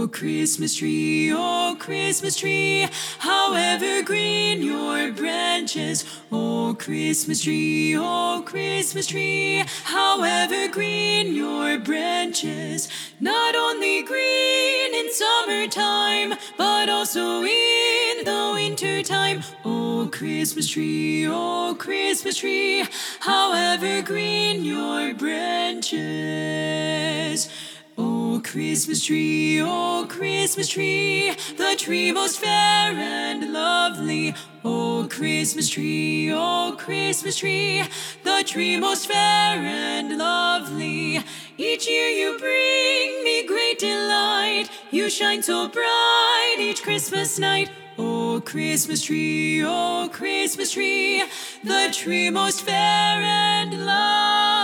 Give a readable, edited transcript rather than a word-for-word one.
Christmas tree, oh Christmas tree, how evergreen your branches. Oh Christmas tree, how evergreen your branches. Not only green in summertime, but also in the winter time. Oh Christmas tree, how evergreen your branches. Oh Christmas tree, the tree most fair and lovely. Oh Christmas tree, the tree most fair and lovely. Each year you bring me great delight. You shine so bright each Christmas night. Oh Christmas tree, the tree most fair and lovely.